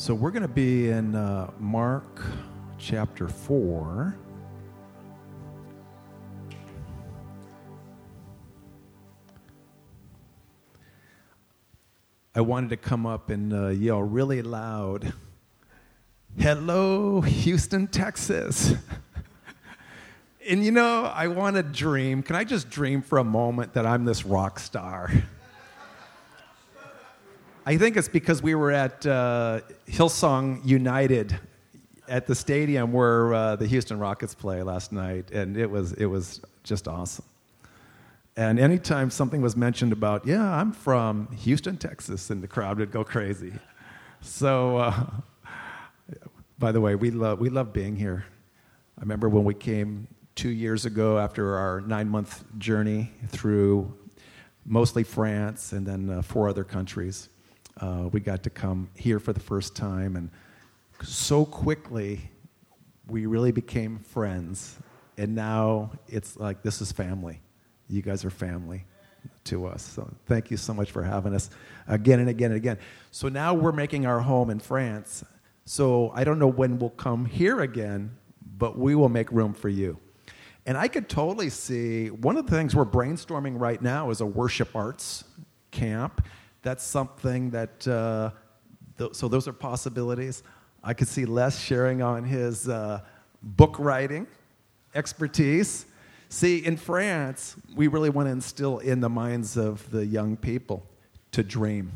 So we're going to be in Mark chapter 4. I wanted to come up and yell really loud, "Hello, Houston, Texas." And you know, I want to dream. Can I just dream for a moment that I'm this rock star? I think it's because we were at Hillsong United at the stadium where the Houston Rockets play last night, and it was just awesome. And anytime something was mentioned about, yeah, I'm from Houston, Texas, and the crowd would go crazy. So, by the way, we love being here. I remember when we came 2 years ago after our 9-month journey through mostly France and then 4 other countries. We got to come here for the first time, and so quickly we really became friends. And now it's like this is family. You guys are family to us. So thank you so much for having us again and again and again. So now we're making our home in France. So I don't know when we'll come here again, but we will make room for you. And I could totally see one of the things we're brainstorming right now is a worship arts camp. That's something that, so those are possibilities. I could see Les sharing on his book writing expertise. See, in France, we really want to instill in the minds of the young people to dream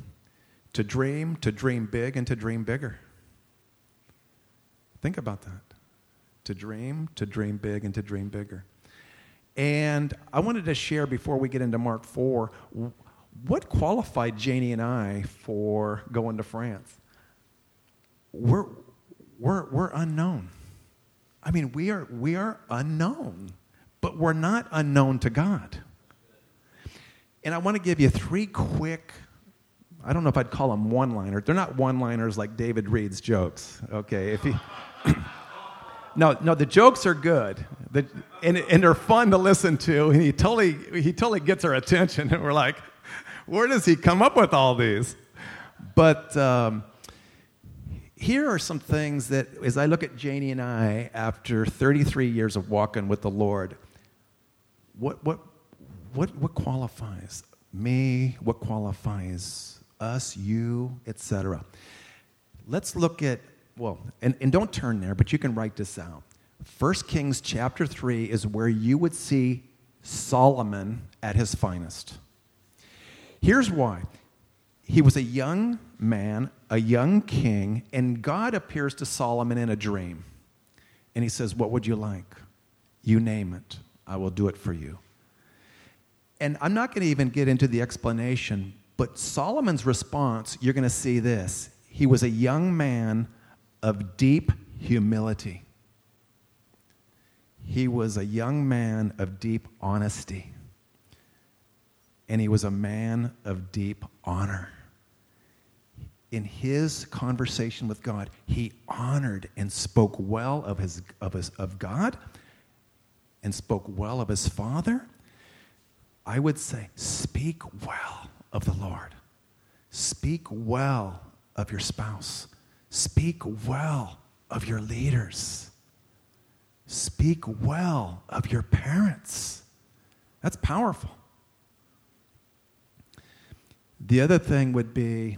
big, and to dream bigger. Think about that. To dream big, and to dream bigger. And I wanted to share before we get into Mark 4, what qualified Janie and I for going to France? We're unknown. I mean, we are unknown, but we're not unknown to God. And I want to give you 3 quick, I don't know if I'd call them one-liners. They're not one-liners like David Reed's jokes. Okay, if he No, the jokes are good, and they're fun to listen to. And he totally gets our attention, and we're like, where does he come up with all these? But here are some things that, as I look at Janie and I, after 33 years of walking with the Lord, what qualifies me? What qualifies us, you, etc.? Let's look at, and don't turn there, but you can write this out. 1 Kings chapter 3 is where you would see Solomon at his finest. Here's why. He was a young man, a young king, and God appears to Solomon in a dream. And he says, what would you like? You name it. I will do it for you. And I'm not going to even get into the explanation, but Solomon's response, you're going to see this. He was a young man of deep humility. He was a young man of deep honesty. And he was a man of deep honor. In his conversation with God, he honored and spoke well of God, and spoke well of his Father. I would say, speak well of the Lord. Speak well of your spouse. Speak well of your leaders. Speak well of your parents. That's powerful. The other thing would be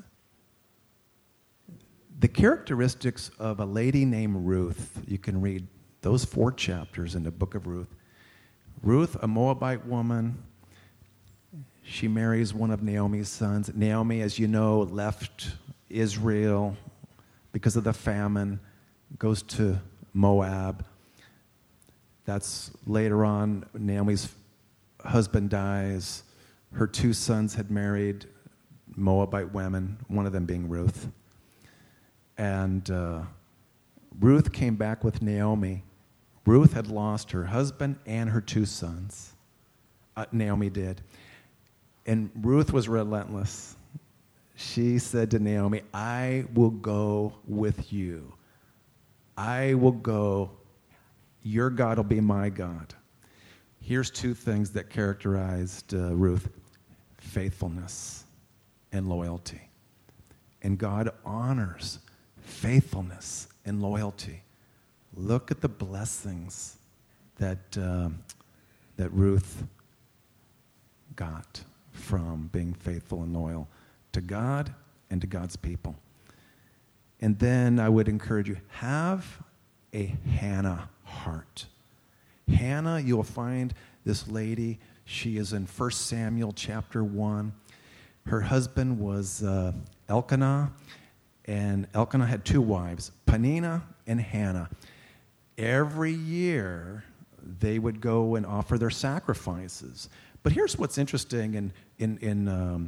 the characteristics of a lady named Ruth. You can read those 4 chapters in the book of Ruth. Ruth, a Moabite woman, she marries one of Naomi's sons. Naomi, as you know, left Israel because of the famine, goes to Moab. That's later on. Naomi's husband dies. Her 2 sons had married Moabite women, one of them being Ruth. And Ruth came back with Naomi. Ruth had lost her husband and her 2 sons. Naomi did. And Ruth was relentless. She said to Naomi, I will go with you. I will go. Your God will be my God. Here's 2 things that characterized Ruth: faithfulness and loyalty. And God honors faithfulness and loyalty. Look at the blessings that Ruth got from being faithful and loyal to God and to God's people. And then I would encourage you, have a Hannah heart. Hannah, you'll find this lady, she is in 1 Samuel chapter 1. Her husband was Elkanah, and Elkanah had two wives, Peninnah and Hannah. Every year, they would go and offer their sacrifices. But here's what's interesting in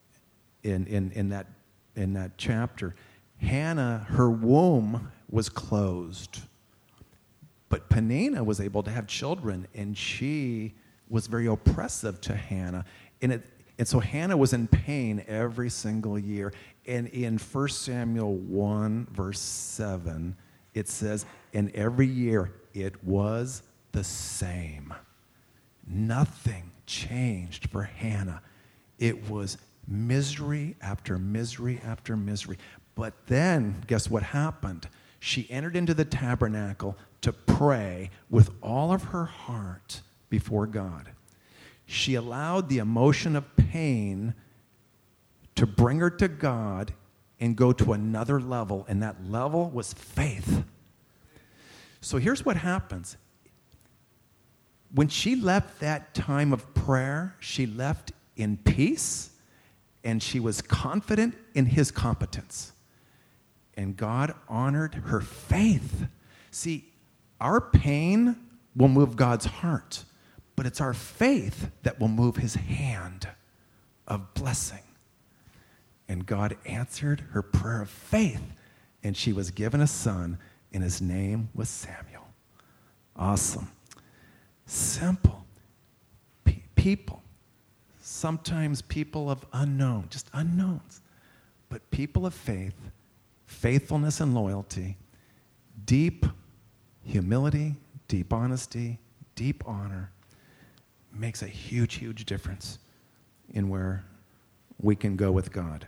that chapter. Hannah, her womb was closed, but Peninnah was able to have children, and she was very oppressive to Hannah. And so Hannah was in pain every single year. And in 1 Samuel 1, verse 7, it says, and every year it was the same. Nothing changed for Hannah. It was misery after misery after misery. But then, guess what happened? She entered into the tabernacle to pray with all of her heart before God. She allowed the emotion of pain to bring her to God and go to another level, and that level was faith. So here's what happens. When she left that time of prayer, she left in peace, and she was confident in his competence. And God honored her faith. See, our pain will move God's heart, but it's our faith that will move his hand of blessing. And God answered her prayer of faith, and she was given a son, and his name was Samuel. Awesome. Simple. People. Sometimes people of unknown, just unknowns. But people of faith, faithfulness and loyalty, deep humility, deep honesty, deep honor, makes a huge, huge difference in where we can go with God.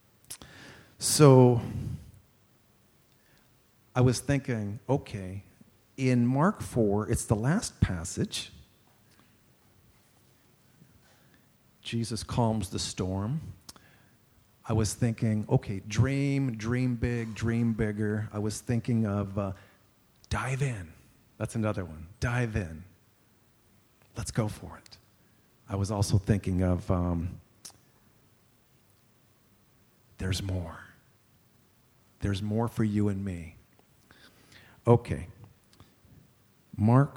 So I was thinking, okay, in Mark 4, it's the last passage. Jesus calms the storm. I was thinking, okay, dream big, dream bigger. I was thinking of dive in. That's another one. Dive in. Let's go for it. I was also thinking of there's more. There's more for you and me. Okay. Mark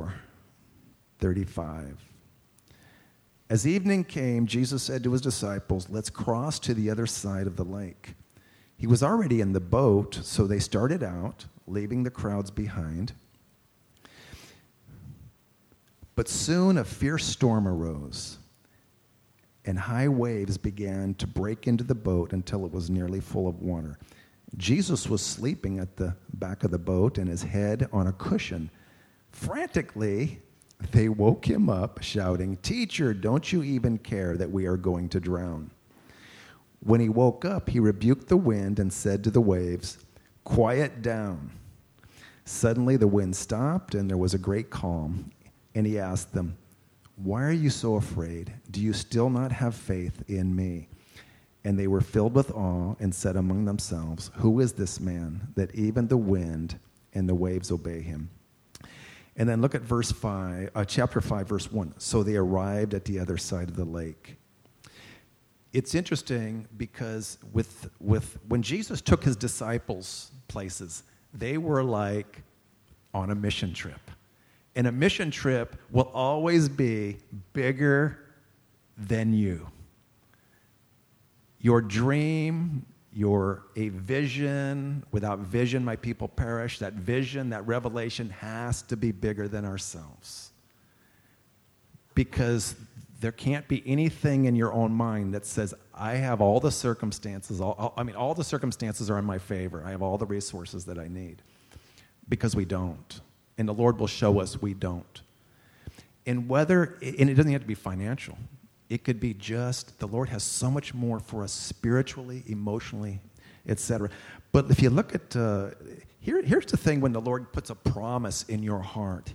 4:35. As evening came, Jesus said to his disciples, let's cross to the other side of the lake. He was already in the boat, so they started out, leaving the crowds behind. But soon a fierce storm arose, and high waves began to break into the boat until it was nearly full of water. Jesus was sleeping at the back of the boat and his head on a cushion. Frantically, they woke him up, shouting, "Teacher, don't you even care that we are going to drown?" When he woke up, he rebuked the wind and said to the waves, "Quiet down." Suddenly the wind stopped and there was a great calm. And he asked them, "Why are you so afraid? Do you still not have faith in me?" And they were filled with awe and said among themselves, "Who is this man that even the wind and the waves obey him?" And then look at chapter 5, verse 1. So they arrived at the other side of the lake. It's interesting because when Jesus took his disciples places, they were like on a mission trip. And a mission trip will always be bigger than you. Your dream, a vision. Without vision, my people perish. That vision, that revelation has to be bigger than ourselves. Because there can't be anything in your own mind that says, I have all the circumstances. All the circumstances are in my favor. I have all the resources that I need. Because we don't. And the Lord will show us we don't. And it doesn't have to be financial. It could be just, the Lord has so much more for us spiritually, emotionally, etc. But if you look at, here's the thing when the Lord puts a promise in your heart.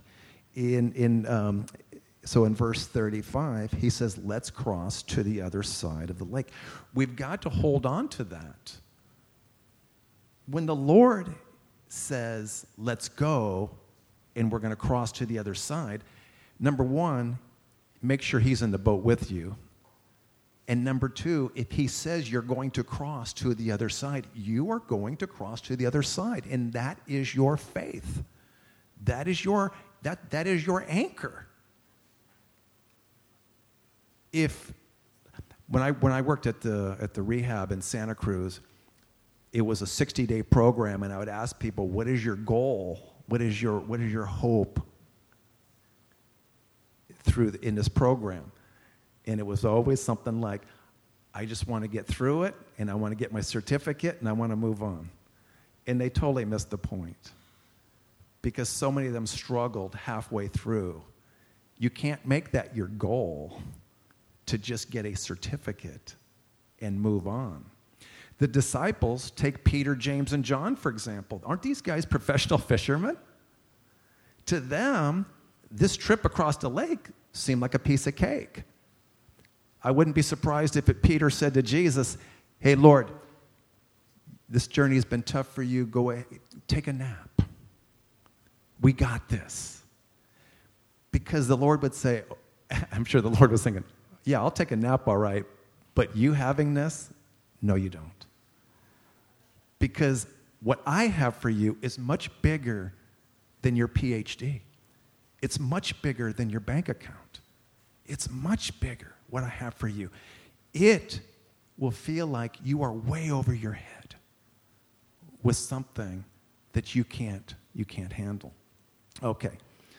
So in verse 35, he says, let's cross to the other side of the lake. We've got to hold on to that. When the Lord says, let's go, and we're going to cross to the other side, number one, make sure he's in the boat with you. And number two, if he says you're going to cross to the other side, you are going to cross to the other side. And that is your faith. That is your anchor. When I worked at the rehab in Santa Cruz, it was a 60-day program, and I would ask people, what is your goal? What is your hope in this program? And it was always something like, I just want to get through it, and I want to get my certificate, and I want to move on. And they totally missed the point, because so many of them struggled halfway through. You can't make that your goal to just get a certificate and move on. The disciples, take Peter, James, and John, for example. Aren't these guys professional fishermen? To them, this trip across the lake seemed like a piece of cake. I wouldn't be surprised if Peter said to Jesus, hey, Lord, this journey has been tough for you. Go away, take a nap. We got this. Because the Lord would say, I'm sure the Lord was thinking, yeah, I'll take a nap, all right, but you having this, no, you don't. Because what I have for you is much bigger than your PhD. It's much bigger than your bank account. It's much bigger, what I have for you. It will feel like you are way over your head with something that you can't handle. Okay.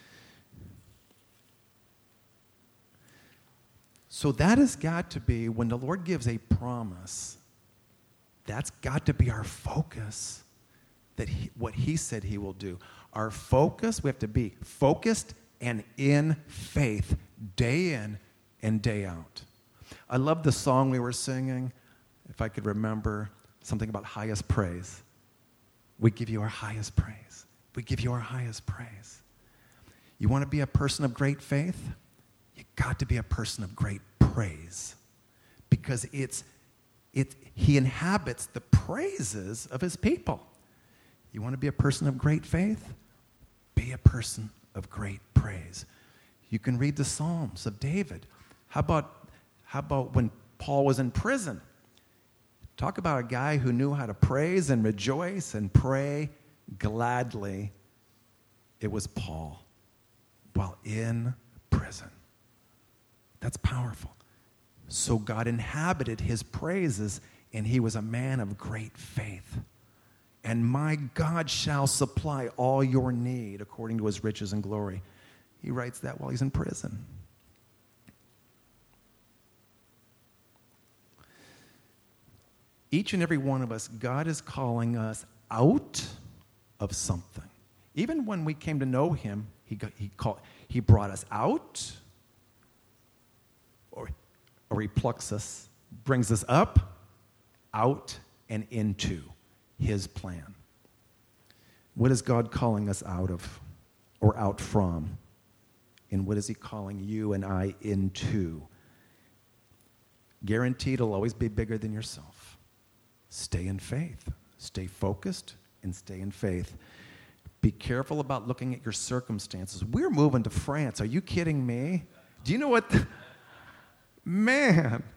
So that has got to be, when the Lord gives a promise, that's got to be our focus, what he said he will do. Our focus, we have to be focused and in faith, day in and day out. I love the song we were singing, if I could remember, something about highest praise. We give you our highest praise. We give you our highest praise. You want to be a person of great faith? You got to be a person of great praise, because he inhabits the praises of his people. You want to be a person of great faith? Be a person of great praise. You can read the Psalms of David. How about when Paul was in prison? Talk about a guy who knew how to praise and rejoice and pray gladly. It was Paul while in prison. That's powerful. So God inhabited his praises, and he was a man of great faith. And my God shall supply all your need according to his riches and glory. He writes that while he's in prison. Each and every one of us, God is calling us out of something. Even when we came to know him, he brought us out, or he plucks us, brings us up, out, and into his plan. What is God calling us out of or out from? And what is he calling you and I into? Guaranteed it'll always be bigger than yourself. Stay in faith. Stay focused and stay in faith. Be careful about looking at your circumstances. We're moving to France. Are you kidding me? Do you know what? Man,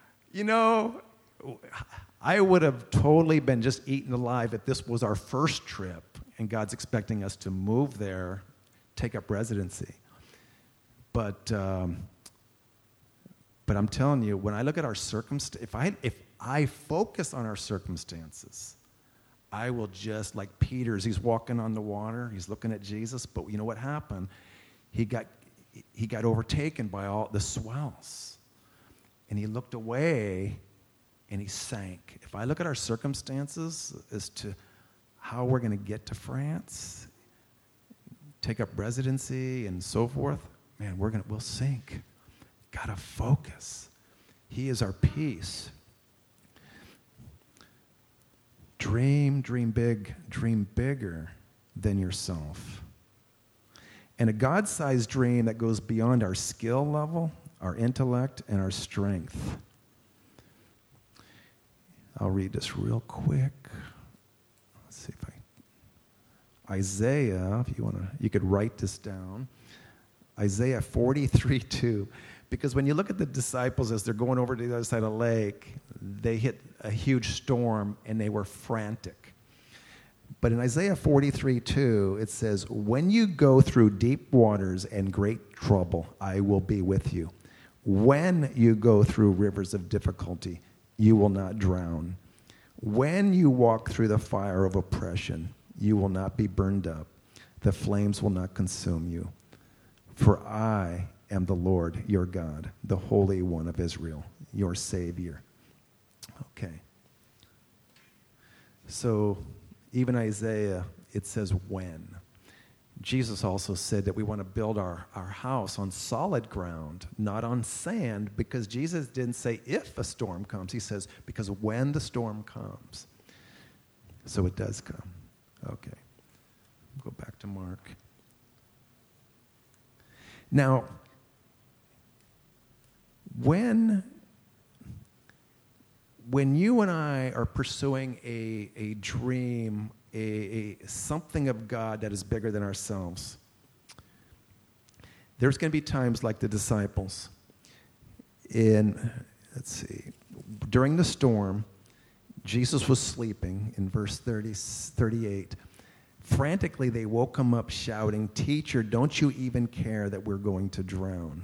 I would have totally been just eaten alive if this was our first trip and God's expecting us to move there, take up residency. But I'm telling you, when I look at our circumstances, if I focus on our circumstances, I will just, like Peter's, he's walking on the water, he's looking at Jesus, but you know what happened? He got overtaken by all the swells. And he looked away and he sank. If I look at our circumstances as to how we're going to get to France, take up residency and so forth, man, we'll sink. Got to focus. He is our peace. Dream big, dream bigger than yourself. And a God-sized dream that goes beyond our skill level, our intellect, and our strength. I'll read this real quick. Let's see if Isaiah, if you could write this down. Isaiah 43:2. Because when you look at the disciples as they're going over to the other side of the lake, they hit a huge storm and they were frantic. But in Isaiah 43:2, it says, when you go through deep waters and great trouble, I will be with you. When you go through rivers of difficulty, you will not drown. When you walk through the fire of oppression, you will not be burned up. The flames will not consume you. For I am the Lord, your God, the Holy One of Israel, your Savior. Okay. So even Isaiah, it says when. Jesus also said that we want to build our house on solid ground, not on sand, because Jesus didn't say if a storm comes. He says because when the storm comes. So it does come. Okay. Go back to Mark. Now, when you and I are pursuing a dream, a something of God that is bigger than ourselves, there's going to be times like the disciples. During the storm, Jesus was sleeping in verse 38. Frantically, they woke him up shouting, "Teacher, don't you even care that we're going to drown?"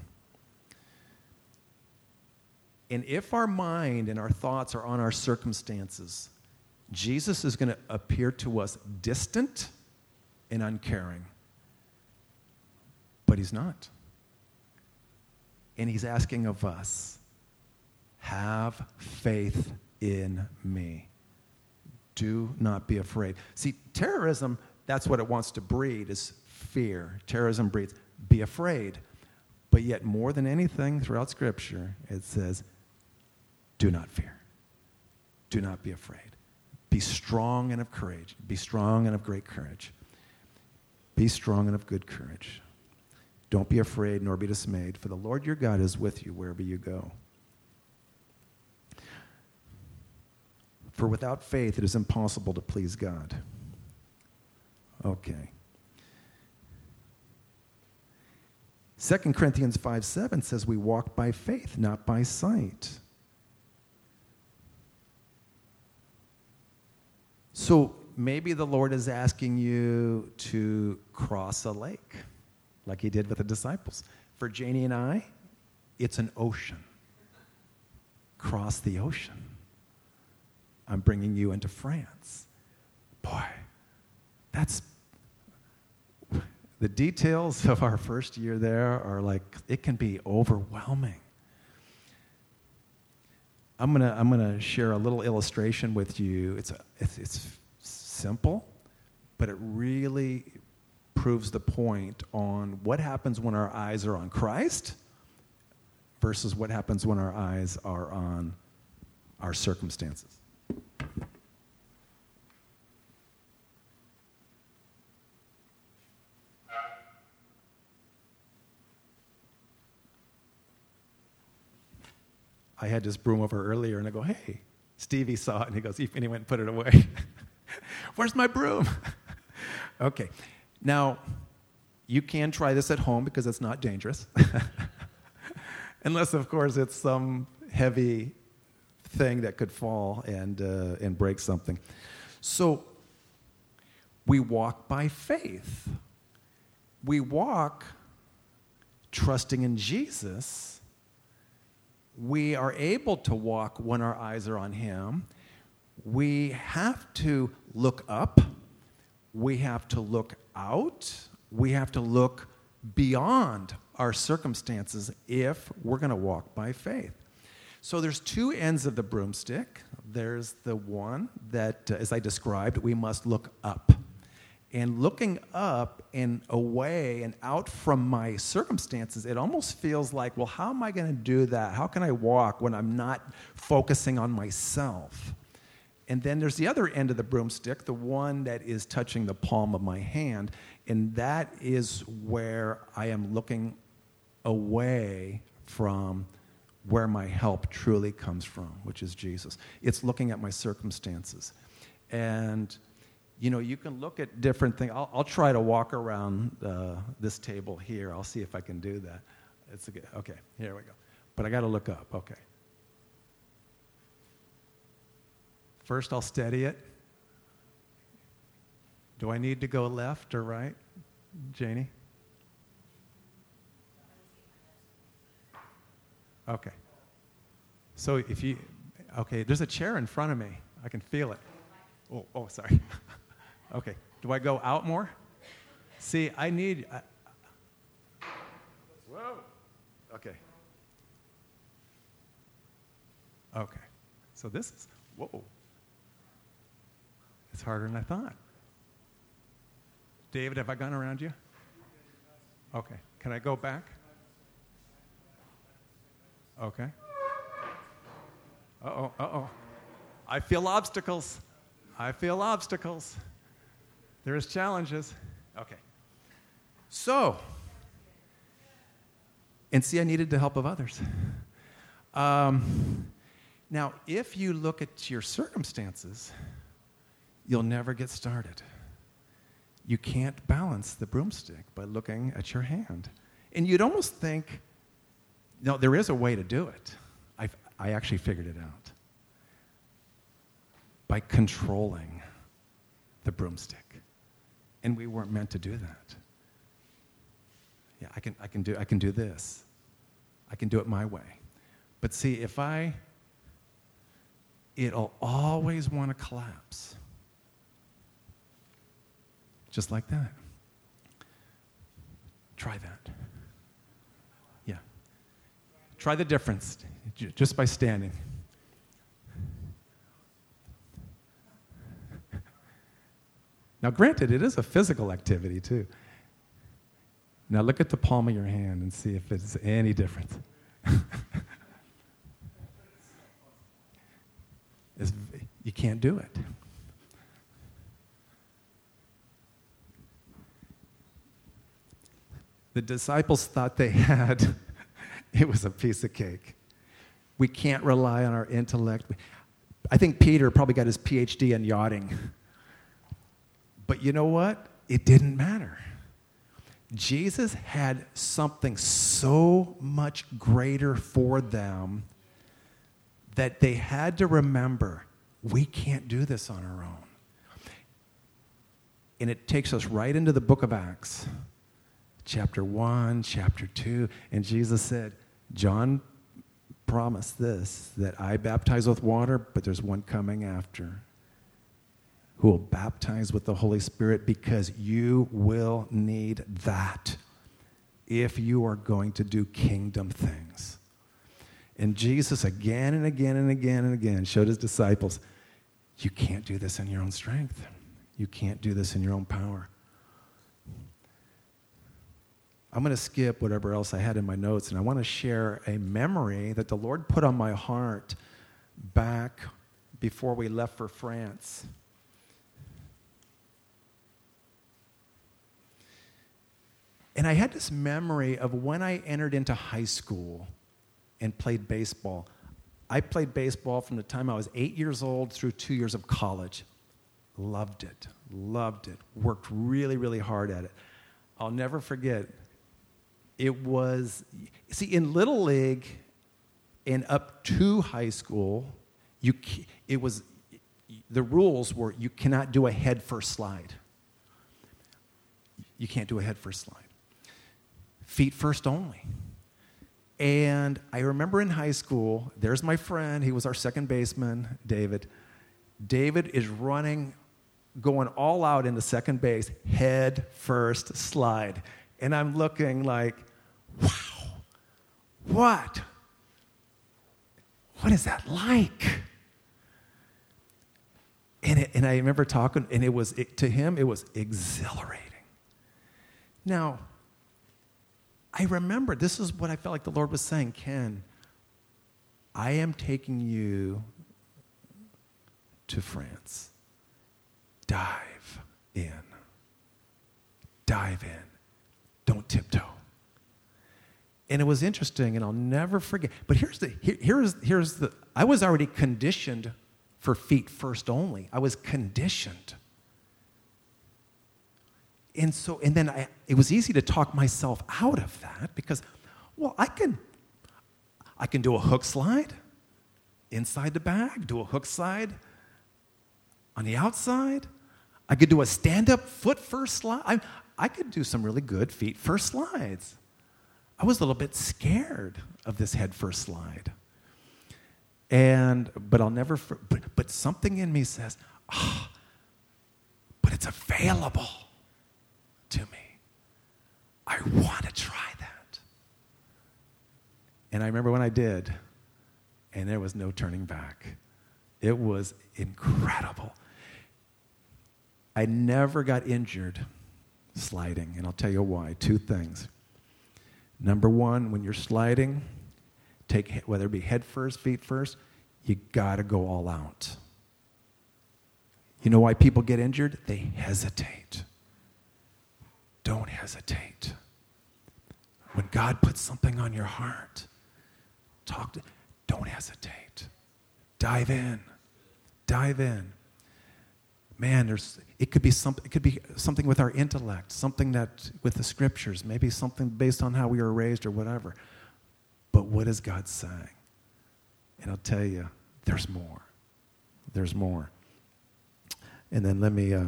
And if our mind and our thoughts are on our circumstances, Jesus is going to appear to us distant and uncaring. But he's not. And he's asking of us, have faith in me. Do not be afraid. See, terrorism, that's what it wants to breed, is fear. Terrorism breeds, be afraid. But yet, more than anything throughout Scripture, it says, do not fear. Do not be afraid. Be strong and of courage. Be strong and of great courage. Be strong and of good courage. Don't be afraid nor be dismayed, for the Lord your God is with you wherever you go. For without faith, it is impossible to please God. Okay. 2 Corinthians 5:7 says we walk by faith, not by sight. So maybe the Lord is asking you to cross a lake, like he did with the disciples. For Janie and I, it's an ocean. Cross the ocean. I'm bringing you into France. Boy, that's... The details of our first year there are like, it can be overwhelming. I'm gonna share a little illustration with you. It's simple, but it really proves the point on what happens when our eyes are on Christ versus what happens when our eyes are on our circumstances. I had this broom over earlier, and I go, hey, Stevie saw it, and he goes, and he went and put it away. Where's my broom? Okay. Now, you can try this at home because it's not dangerous. Unless, of course, it's some heavy thing that could fall and break something. So, we walk by faith. We walk trusting in Jesus. We are able to walk when our eyes are on him. We have to look up. We have to look out. We have to look beyond our circumstances if we're going to walk by faith. So there's two ends of the broomstick. There's the one that, as I described, we must look up. And looking up and away and out from my circumstances, it almost feels like, well, how am I going to do that? How can I walk when I'm not focusing on myself? And then there's the other end of the broomstick, the one that is touching the palm of my hand, and that is where I am looking away from where my help truly comes from, which is Jesus. It's looking at my circumstances. And, you can look at different things. I'll try to walk around this table here. I'll see if I can do that. Okay, here we go. But I got to look up, okay. First, I'll steady it. Do I need to go left or right, Janie? Okay. So there's a chair in front of me. I can feel it. Oh, sorry. Okay. Do I go out more? See, whoa. Okay. Okay. So this is, whoa. It's harder than I thought. David, have I gone around you? Okay. Can I go back? Okay. Uh-oh. I feel obstacles. There's challenges. Okay. So, and see, I needed the help of others. Now, if you look at your circumstances, you'll never get started. You can't balance the broomstick by looking at your hand. And you'd almost think, no, there is a way to do it. I actually figured it out. By controlling the broomstick. And we weren't meant to do that. Yeah, I can do this. I can do it my way. But see, it'll always want to collapse. Just like that. Try that. Yeah. Try the difference just by standing. Now, granted, it is a physical activity, too. Now, look at the palm of your hand and see if it's any different. You can't do it. The disciples thought they had, it was a piece of cake. We can't rely on our intellect. I think Peter probably got his PhD in yachting. But you know what? It didn't matter. Jesus had something so much greater for them that they had to remember, we can't do this on our own. And it takes us right into the book of Acts, chapter 1, chapter 2, and Jesus said, John promised this, that I baptize with water, but there's one coming after who will baptize with the Holy Spirit, because you will need that if you are going to do kingdom things. And Jesus again and again and again and again showed his disciples, you can't do this in your own strength. You can't do this in your own power. I'm going to skip whatever else I had in my notes, and I want to share a memory that the Lord put on my heart back before we left for France. And I had this memory of when I entered into high school and played baseball. I played baseball from the time I was 8 years old through 2 years of college. Loved it. Worked really, really hard at it. I'll never forget. It was, see, in Little League and up to high school, the rules were you cannot do a head first slide. You can't do a head first slide. Feet first only. And I remember in high school, there's my friend, he was our second baseman, David. David is running, going all out into second base, head first slide. And I'm looking like, wow, what? What is that like? And I remember talking, and to him, it was exhilarating. Now, I remember, this is what I felt like the Lord was saying, Ken, I am taking you to France. Dive in. Dive in. Don't tiptoe. And it was interesting, and I'll never forget. But here's the. I was already conditioned for feet first only. I was conditioned. And then it was easy to talk myself out of that because, well, I can do a hook slide inside the bag, do a hook slide on the outside. I could do a stand-up foot first slide. I could do some really good feet first slides. I was a little bit scared of this head first slide. But I'll never, but something in me says, but it's available to me. I want to try that. And I remember when I did, and there was no turning back. It was incredible. I never got injured sliding, and I'll tell you why. 2 things. Number 1, when you're sliding, whether it be head first, feet first, you got to go all out. You know why people get injured? They hesitate. Don't hesitate. When God puts something on your heart, don't hesitate. Dive in. Dive in. Man, it could be something with our intellect, something that with the scriptures, maybe something based on how we were raised or whatever. But what is God saying? And I'll tell you, there's more. There's more. And then let me,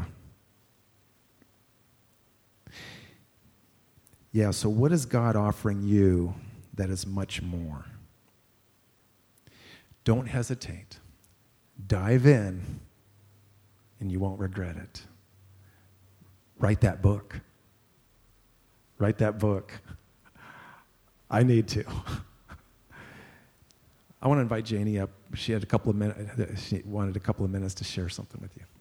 so what is God offering you that is much more? Don't hesitate. Dive in, and you won't regret it. Write that book. Write that book. I need to. I want to invite Janie up. She had a couple of minutes. She wanted a couple of minutes to share something with you.